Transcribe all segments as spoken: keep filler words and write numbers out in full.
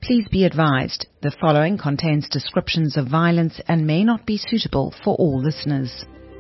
Please be advised, the following contains descriptions of violence and may not be suitable for all listeners.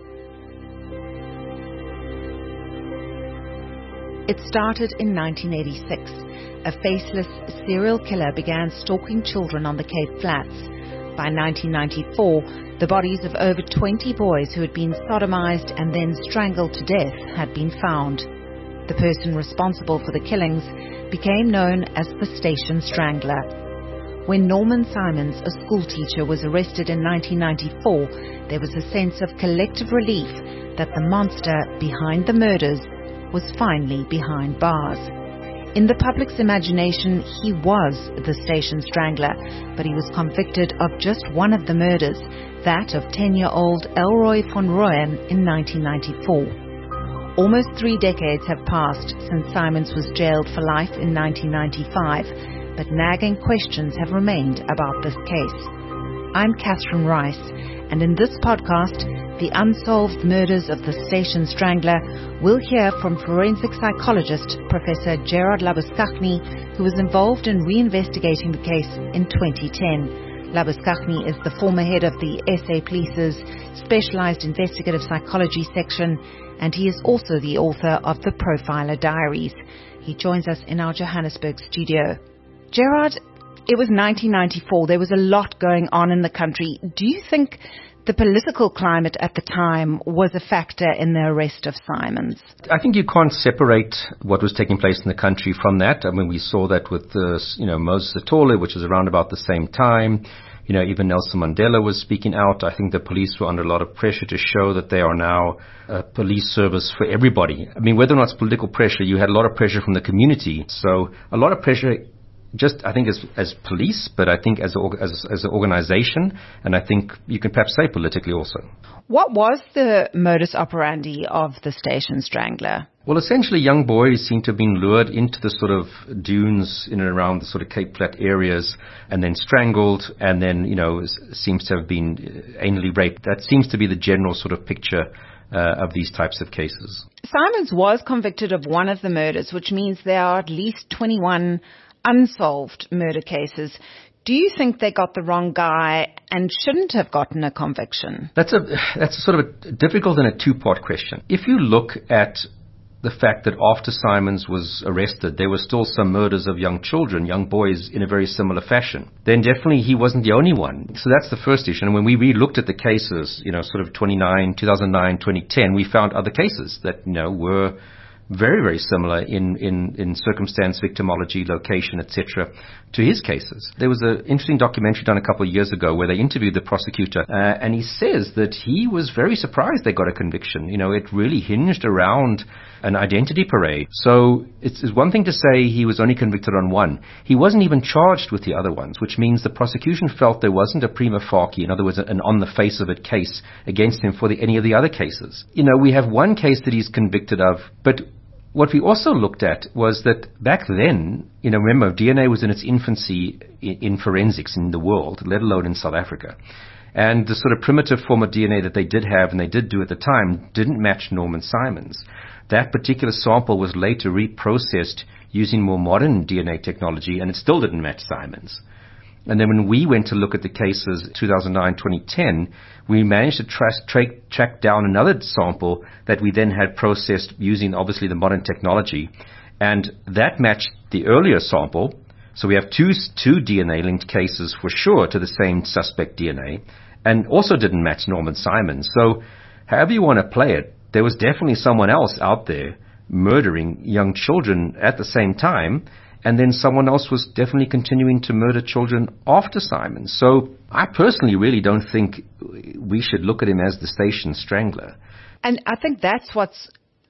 It started in nineteen eighty-six. A faceless serial killer began stalking children on the Cape Flats. By nineteen ninety-four, the bodies of over twenty boys who had been sodomized and then strangled to death had been found. The person responsible for the killings became known as the Station Strangler. When Norman Simons, a schoolteacher, was arrested in nineteen ninety-four, there was a sense of collective relief that the monster behind the murders was finally behind bars. In the public's imagination, he was the Station Strangler, but he was convicted of just one of the murders, that of ten-year-old Elroy von Rooyen in nineteen ninety-four. Almost three decades have passed since Simons was jailed for life in nineteen ninety-five, but nagging questions have remained about this case. I'm Catherine Rice, and in this podcast, The Unsolved Murders of the Station Strangler, we'll hear from forensic psychologist Professor Gerard Labuschagne, who was involved in reinvestigating the case in twenty ten. Labuschagne is the former head of the S A Police's Specialized Investigative Psychology section, and he is also the author of The Profiler Diaries. He joins us in our Johannesburg studio. Gerard, it was nineteen ninety-four. There was a lot going on in the country. Do you think the political climate at the time was a factor in the arrest of Simons? I think you can't separate what was taking place in the country from that. I mean, we saw that with the, you know, Moses Atole, which was around about the same time. You know, even Nelson Mandela was speaking out. I think the police were under a lot of pressure to show that they are now a police service for everybody. I mean, whether or not it's political pressure, you had a lot of pressure from the community. So a lot of pressure just, I think, as as police, but I think as a, as, as an organization, and I think you can perhaps say politically also. What was the modus operandi of the Station Strangler? Well, essentially, young boys seem to have been lured into the sort of dunes in and around the sort of Cape Flat areas and then strangled and then, you know, seems to have been anally raped. That seems to be the general sort of picture uh, of these types of cases. Simons was convicted of one of the murders, which means there are at least twenty-one unsolved murder cases. Do you think they got the wrong guy and shouldn't have gotten a conviction? That's a that's a sort of a difficult and a two-part question. If you look at the fact that after Simons was arrested, there were still some murders of young children, young boys, in a very similar fashion, then definitely he wasn't the only one. So that's the first issue. And when we re-looked at the cases, you know, sort of twenty-nine, two thousand nine, twenty ten, we found other cases that, you know, were very, very similar in, in, in circumstance, victimology, location, et cetera, to his cases. There was an interesting documentary done a couple of years ago where they interviewed the prosecutor, uh, and he says that he was very surprised they got a conviction. You know, it really hinged around an identity parade. So it's, it's one thing to say he was only convicted on one. He wasn't even charged with the other ones, which means the prosecution felt there wasn't a prima facie, in other words, an on-the-face-of-it case against him for the, any of the other cases. You know, we have one case that he's convicted of, but what we also looked at was that back then, you know, remember, D N A was in its infancy in, in forensics in the world, let alone in South Africa. And the sort of primitive form of D N A that they did have and they did do at the time didn't match Norman Simons. That particular sample was later reprocessed using more modern D N A technology, and it still didn't match Simons. And then when we went to look at the cases two thousand nine, twenty ten, we managed to tra- tra- track down another sample that we then had processed using obviously the modern technology. And that matched the earlier sample. So we have two, two D N A linked cases for sure to the same suspect D N A, and also didn't match Norman Simons. So however you want to play it, there was definitely someone else out there murdering young children at the same time. And then someone else was definitely continuing to murder children after Simons. So I personally really don't think we should look at him as the Station Strangler. And I think that's what's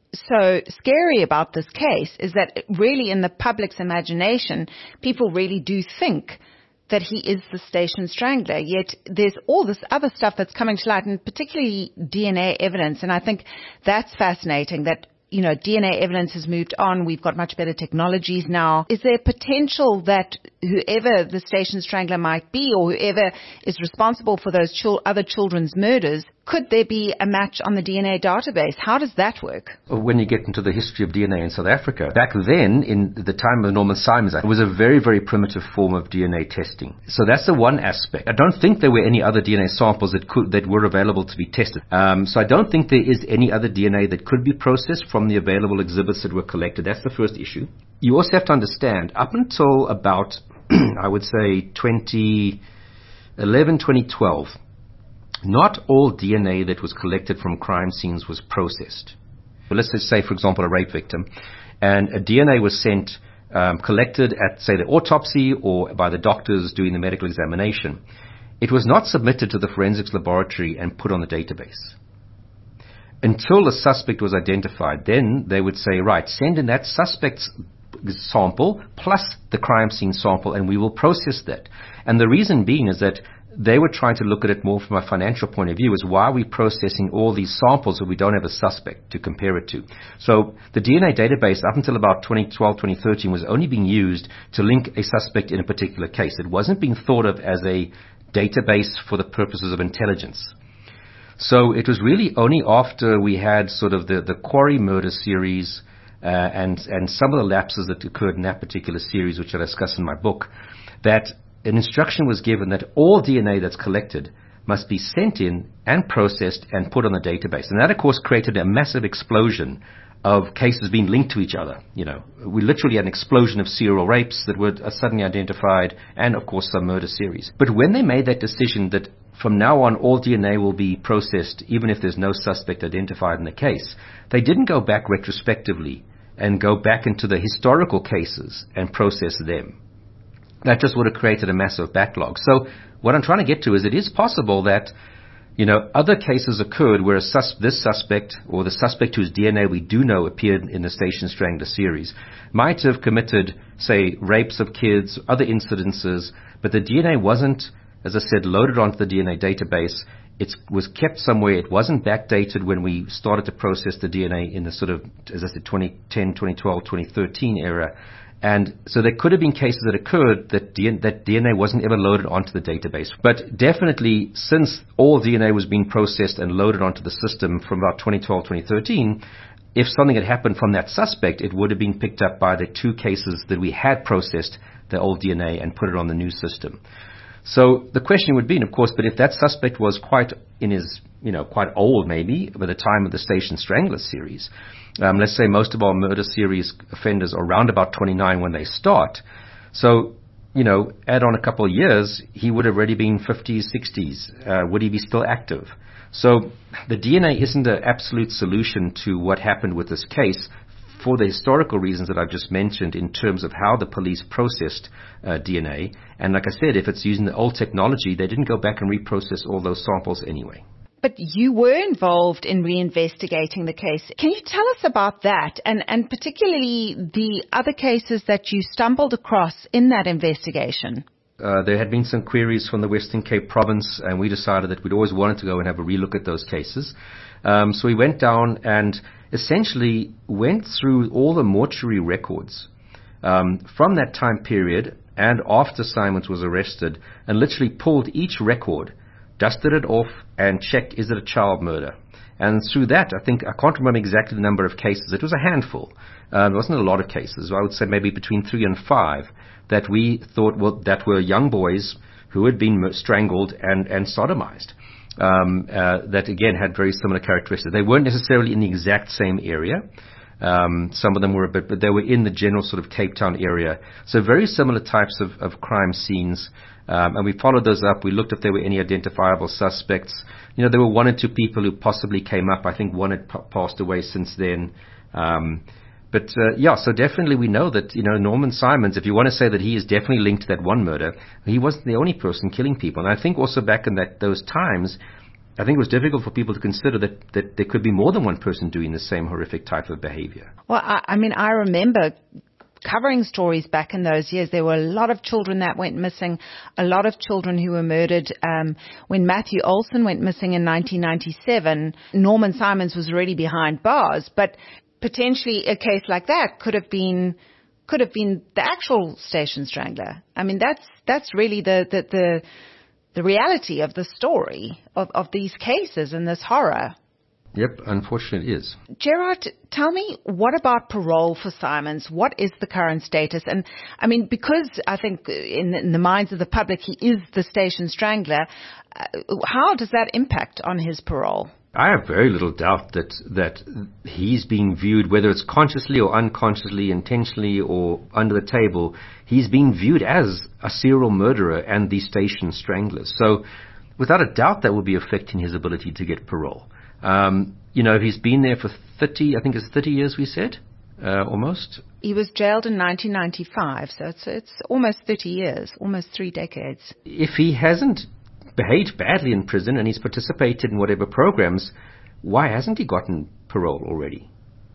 so scary about this case, is that really in the public's imagination, people really do think that he is the Station Strangler. Yet there's all this other stuff that's coming to light, and particularly D N A evidence. And I think that's fascinating, that you know, D N A evidence has moved on. We've got much better technologies now. Is there potential that whoever the Station Strangler might be, or whoever is responsible for those chil- other children's murders, could there be a match on the D N A database? How does that work? When you get into the history of D N A in South Africa, back then, in the time of the Norman Simons Act, it was a very, very primitive form of D N A testing. So that's the one aspect. I don't think there were any other D N A samples that could that were available to be tested. Um, so I don't think there is any other D N A that could be processed from the available exhibits that were collected. That's the first issue. You also have to understand, up until about, I would say, twenty eleven, twenty twelve, not all D N A that was collected from crime scenes was processed. But let's just say, for example, a rape victim, and a D N A was sent, um, collected at, say, the autopsy or by the doctors doing the medical examination. It was not submitted to the forensics laboratory and put on the database. Until the suspect was identified, then they would say, right, send in that suspect's sample plus the crime scene sample and we will process that. And the reason being is that they were trying to look at it more from a financial point of view, is why are we processing all these samples if we don't have a suspect to compare it to? So the D N A database up until about twenty twelve, twenty thirteen was only being used to link a suspect in a particular case. It wasn't being thought of as a database for the purposes of intelligence. So it was really only after we had sort of the, the Quarry murder series uh, and, and some of the lapses that occurred in that particular series, which I discuss in my book, that an instruction was given that all D N A that's collected must be sent in and processed and put on the database. And that, of course, created a massive explosion of cases being linked to each other. You know, we literally had an explosion of serial rapes that were suddenly identified and, of course, some murder series. But when they made that decision that from now on all D N A will be processed even if there's no suspect identified in the case, they didn't go back retrospectively and go back into the historical cases and process them. That just would have created a massive backlog. So what I'm trying to get to is it is possible that, you know, other cases occurred where a sus- this suspect or the suspect whose D N A we do know appeared in the Station Strangler series might have committed, say, rapes of kids, other incidences, but the D N A wasn't, as I said, loaded onto the D N A database. It was kept somewhere. It wasn't backdated when we started to process the D N A in the sort of, as I said, twenty ten, twenty twelve, twenty thirteen era. And so there could have been cases that occurred that D N A, that D N A wasn't ever loaded onto the database. But definitely, since all D N A was being processed and loaded onto the system from about twenty twelve, twenty thirteen, if something had happened from that suspect, it would have been picked up by the two cases that we had processed the old D N A and put it on the new system. So the question would be, of course, but if that suspect was quite in his, you know, quite old maybe by the time of the Station Strangler series, um, let's say most of our murder series offenders are around about twenty-nine when they start. So, you know, add on a couple of years, he would have already been fifties, sixties. Uh, would he be still active? So the D N A isn't an absolute solution to what happened with this case, for the historical reasons that I've just mentioned in terms of how the police processed uh, D N A. And like I said, if it's using the old technology, they didn't go back and reprocess all those samples anyway. But you were involved in reinvestigating the case. Can you tell us about that, and, and particularly the other cases that you stumbled across in that investigation? Uh, there had been some queries from the Western Cape province, and we decided that we'd always wanted to go and have a relook at those cases. Um, so we went down and essentially went through all the mortuary records um, from that time period and after Simons was arrested, and literally pulled each record, dusted it off, and checked, is it a child murder? And through that, I think, I can't remember exactly the number of cases. It was a handful. Um, it wasn't a lot of cases. I would say maybe between three and five that we thought, well, that were young boys who had been strangled and, and sodomized. Um, uh, that again had very similar characteristics. They weren't necessarily in the exact same area. Um, some of them were a bit, but they were in the general sort of Cape Town area. So very similar types of, of crime scenes. Um, and we followed those up. We looked if there were any identifiable suspects. You know, there were one or two people who possibly came up. I think one had p- passed away since then. Um, But, uh, yeah, so definitely we know that, you know, Norman Simons, if you want to say that he is definitely linked to that one murder, he wasn't the only person killing people. And I think also back in that those times, I think it was difficult for people to consider that, that there could be more than one person doing the same horrific type of behavior. Well, I, I mean, I remember covering stories back in those years. There were a lot of children that went missing, a lot of children who were murdered. Um, when Matthew Olson went missing in nineteen ninety-seven, Norman Simons was already behind bars, but potentially a case like that could have been could have been the actual Station Strangler. I mean, that's that's really the the the, the reality of the story of, of these cases and this horror. Yep, unfortunately it is. Gerard, tell me, what about parole for Simons? What is the current status? And, I mean, because I think in, in the minds of the public he is the station strangler, uh, how does that impact on his parole? I have very little doubt that that he's being viewed, whether it's consciously or unconsciously, intentionally or under the table, he's being viewed as a serial murderer and the station strangler. So without a doubt that will be affecting his ability to get parole. Um, you know, he's been there for thirty, I think it's thirty years we said, uh, almost. He was jailed in nineteen ninety-five, so it's, it's almost thirty years, almost three decades. If he hasn't behaved badly in prison and he's participated in whatever programs, why hasn't he gotten parole already?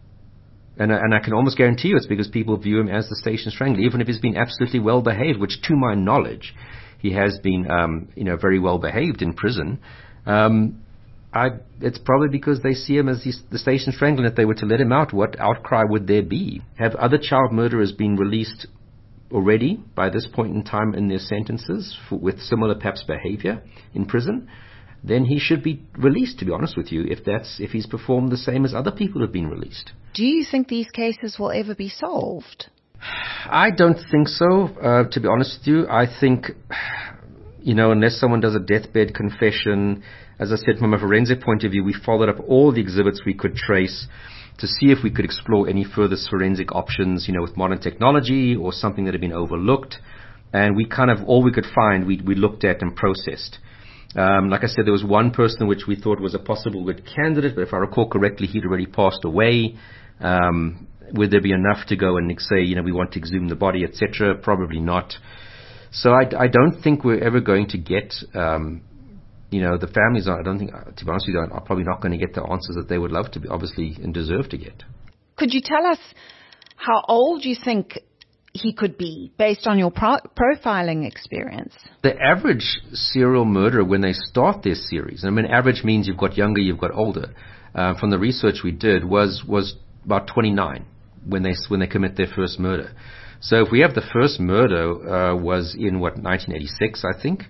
And, and I can almost guarantee you it's because people view him as the station strangler, even if he's been absolutely well behaved, which to my knowledge, he has been, um, you know, very well behaved in prison. Um, I, it's probably because they see him as the, the station strangler, and if they were to let him out, what outcry would there be? Have other child murderers been released already by this point in time in their sentences for, with similar perhaps behavior in prison? Then he should be released, to be honest with you, if that's if he's performed the same as other people who have been released. Do you think these cases will ever be solved? I don't think so, uh, to be honest with you. I think, you know, unless someone does a deathbed confession, as I said, from a forensic point of view, we followed up all the exhibits we could trace to see if we could explore any further forensic options, you know, with modern technology or something that had been overlooked. And we kind of, all we could find, we, we looked at and processed. Um, like I said, there was one person which we thought was a possible good candidate, but if I recall correctly, he'd already passed away. Um, would there be enough to go and say, you know, we want to exhume the body, et cetera? Probably not. So I, I don't think we're ever going to get, um, you know, the families are, I don't think, to be honest with you, are probably not going to get the answers that they would love to be, obviously, and deserve to get. Could you tell us how old you think he could be, based on your pro- profiling experience? The average serial murderer, when they start their series, and I mean average means you've got younger, you've got older, uh, from the research we did, was was about twenty-nine when they when they commit their first murder. So if we have the first murder uh, was in, what, nineteen eighty-six, I think,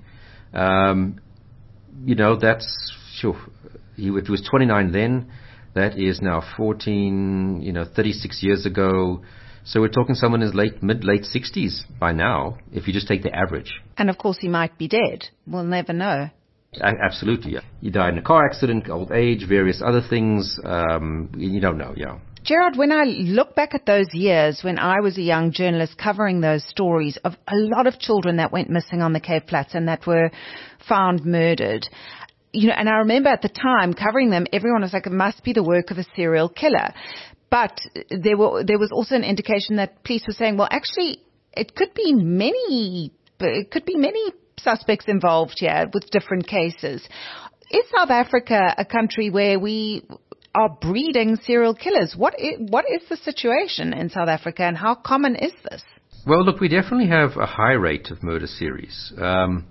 um, you know, that's, sure, he, if he was twenty-nine then, that is now fourteen, you know, thirty-six years ago. So we're talking someone in his late, mid-late sixties by now, if you just take the average. And of course he might be dead. We'll never know. A- absolutely, yeah. He died in a car accident, old age, various other things. Um, you don't know, yeah. Gerard, when I look back at those years when I was a young journalist covering those stories of a lot of children that went missing on the Cape Flats and that were found murdered, you know, and I remember at the time covering them, everyone was like, it must be the work of a serial killer. But there were there was also an indication that police were saying, well, actually, it could be many, it could be many suspects involved here with different cases. Is South Africa a country where we are breeding serial killers? What is, what is the situation in South Africa, and how common is this? Well, look, we definitely have a high rate of murder series. Um,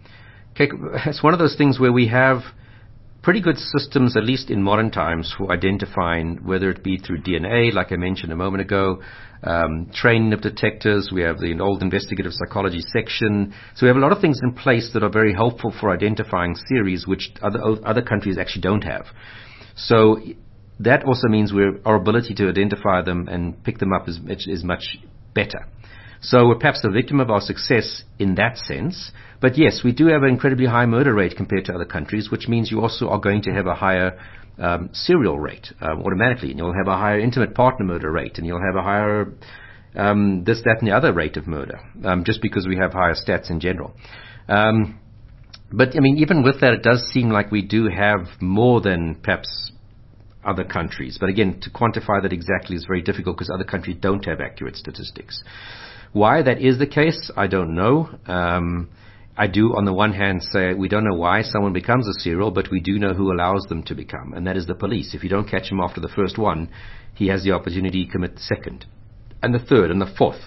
it's one of those things where we have pretty good systems, at least in modern times, for identifying, whether it be through D N A, like I mentioned a moment ago, um, training of detectives. We have the old investigative psychology section. So we have a lot of things in place that are very helpful for identifying series, which other other countries actually don't have. So that also means we're, our ability to identify them and pick them up is, is much better. So we're perhaps the victim of our success in that sense. But yes, we do have an incredibly high murder rate compared to other countries, which means you also are going to have a higher um, serial rate um, automatically. And you'll have a higher intimate partner murder rate, and you'll have a higher um, this, that, and the other rate of murder, um, just because we have higher stats in general. Um, but, I mean, even with that, it does seem like we do have more than perhaps other countries. But again, to quantify that exactly is very difficult because other countries don't have accurate statistics. Why that is the case, I don't know. Um, I do, on the one hand, say we don't know why someone becomes a serial, but we do know who allows them to become, and that is the police. If you don't catch him after the first one, he has the opportunity to commit the second, and the third, and the fourth.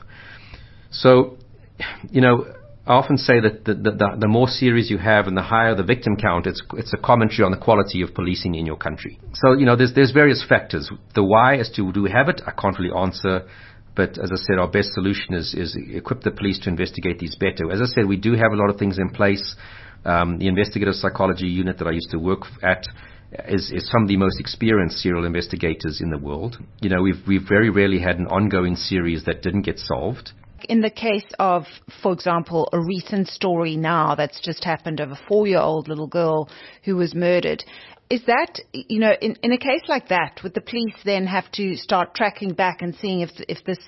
So, you know, I often say that the, the, the more series you have and the higher the victim count, it's, it's a commentary on the quality of policing in your country. So, you know, there's, there's various factors. The why as to do we have it, I can't really answer. But as I said, our best solution is, is equip the police to investigate these better. As I said, we do have a lot of things in place. Um, the investigative psychology unit that I used to work at is, is some of the most experienced serial investigators in the world. You know, we've, we've very rarely had an ongoing series that didn't get solved. In the case of, for example, a recent story now that's just happened of a four-year-old little girl who was murdered, is that, you know, in, in a case like that, would the police then have to start tracking back and seeing if if this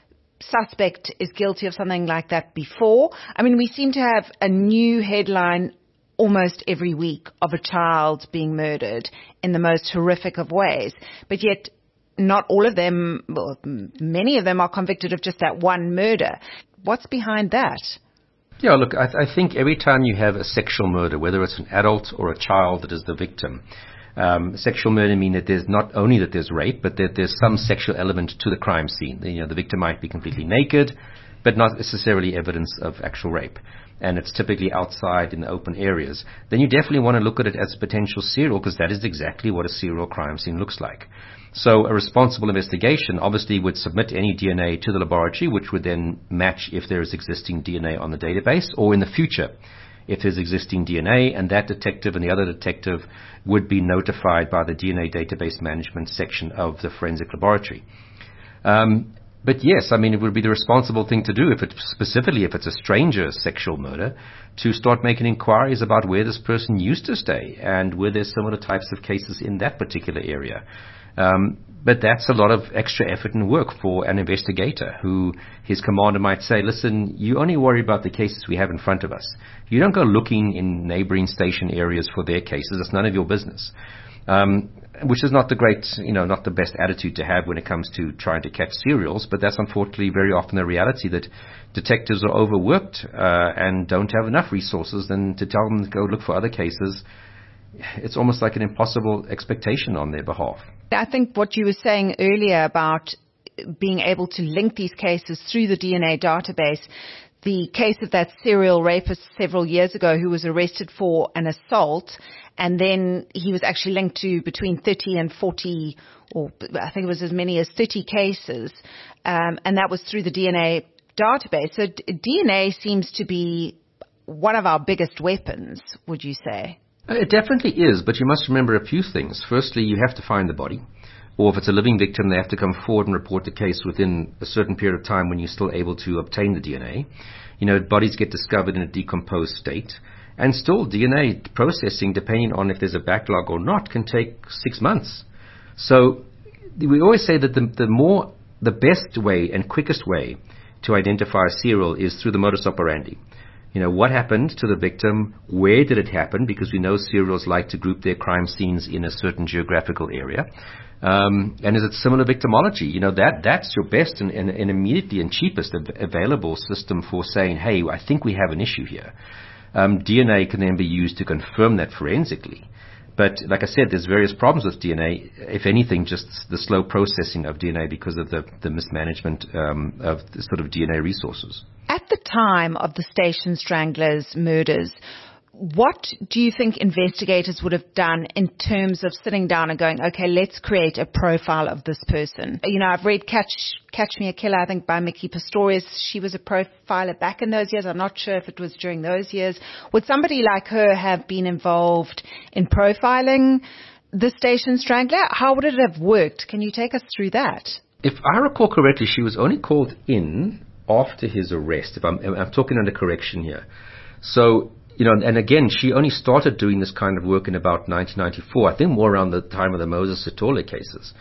suspect is guilty of something like that before? I mean, we seem to have a new headline almost every week of a child being murdered in the most horrific of ways, but yet not all of them, well, many of them are convicted of just that one murder. What's behind that? Yeah, look, I, th- I think every time you have a sexual murder, whether it's an adult or a child that is the victim, um, sexual murder means that there's not only that there's rape, but that there's some sexual element to the crime scene. You know, the victim might be completely naked, but not necessarily evidence of actual rape. And it's typically outside in the open areas. Then you definitely want to look at it as a potential serial, because that is exactly what a serial crime scene looks like. So a responsible investigation obviously would submit any D N A to the laboratory, which would then match if there is existing D N A on the database, or in the future, if there's existing D N A, and that detective and the other detective would be notified by the D N A database management section of the forensic laboratory. Um, But yes, I mean, it would be the responsible thing to do, if it, specifically if it's a stranger sexual murder, to start making inquiries about where this person used to stay and where there's similar types of cases in that particular area. Um, but that's a lot of extra effort and work for an investigator who his commander might say, listen, you only worry about the cases we have in front of us. You don't go looking in neighboring station areas for their cases. It's none of your business. Um, which is not the great, you know, not the best attitude to have when it comes to trying to catch serials, but that's unfortunately very often the reality, that detectives are overworked uh, and don't have enough resources. Then to tell them to go look for other cases, it's almost like an impossible expectation on their behalf. I think what you were saying earlier about being able to link these cases through the D N A database, the case of that serial rapist several years ago who was arrested for an assault, and then he was actually linked to between thirty and forty, or I think it was as many as thirty cases, um, and that was through the D N A database. So D N A seems to be one of our biggest weapons, would you say? It definitely is, but you must remember a few things. Firstly, you have to find the body. Or if it's a living victim, they have to come forward and report the case within a certain period of time when you're still able to obtain the D N A. You know, bodies get discovered in a decomposed state. And still, D N A processing, depending on if there's a backlog or not, can take six months. So we always say that the, the more, the best way and quickest way to identify a serial is through the modus operandi. You know, what happened to the victim? Where did it happen? Because we know serials like to group their crime scenes in a certain geographical area. Um, and is it similar victimology? You know, that that's your best and, and, and immediately and cheapest av- available system for saying, hey, I think we have an issue here. Um, D N A can then be used to confirm that forensically. But like I said, there's various problems with D N A. If anything, just the slow processing of D N A because of the, the mismanagement um, of the sort of D N A resources. At the time of the Station Stranglers murders, what do you think investigators would have done in terms of sitting down and going, okay, let's create a profile of this person? You know, I've read Catch Catch Me a Killer, I think, by Mickey Pistorius. She was a profiler back in those years. I'm not sure if it was during those years. Would somebody like her have been involved in profiling the Station Strangler? How would it have worked? Can you take us through that? If I recall correctly, she was only called in after his arrest. If I'm, I'm talking under correction here. So, you know, and again, she only started doing this kind of work in about nineteen ninety-four, I think more around the time of the Moses Sithole cases.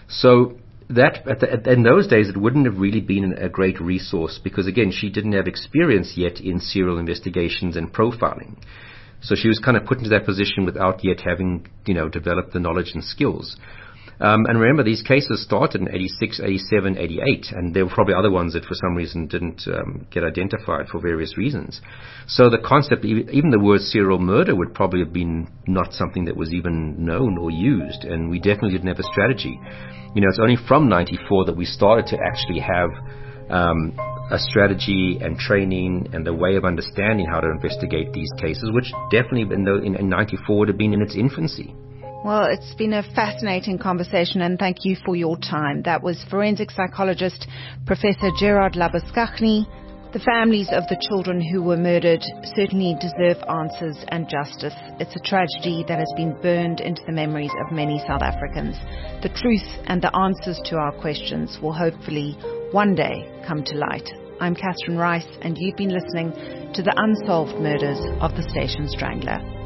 So that, at the, in those days, it wouldn't have really been a great resource because, again, she didn't have experience yet in serial investigations and profiling. So she was kind of put into that position without yet having, you know, developed the knowledge and skills. Um, and remember, these cases started in eighty-six, eighty-seven, eighty-eight, and there were probably other ones that for some reason didn't um, get identified for various reasons. So the concept, even the word serial murder would probably have been not something that was even known or used, and we definitely didn't have a strategy. You know, it's only from ninety-four that we started to actually have um, a strategy and training and a way of understanding how to investigate these cases, which definitely in, the, in, in ninety-four would have been in its infancy. Well, it's been a fascinating conversation, and thank you for your time. That was forensic psychologist Professor Gerard Labuschagne The families of the children who were murdered certainly deserve answers and justice. It's a tragedy that has been burned into the memories of many South Africans. The truth and the answers to our questions will hopefully one day come to light. I'm Catherine Rice, and you've been listening to the Unsolved Murders of the Station Strangler.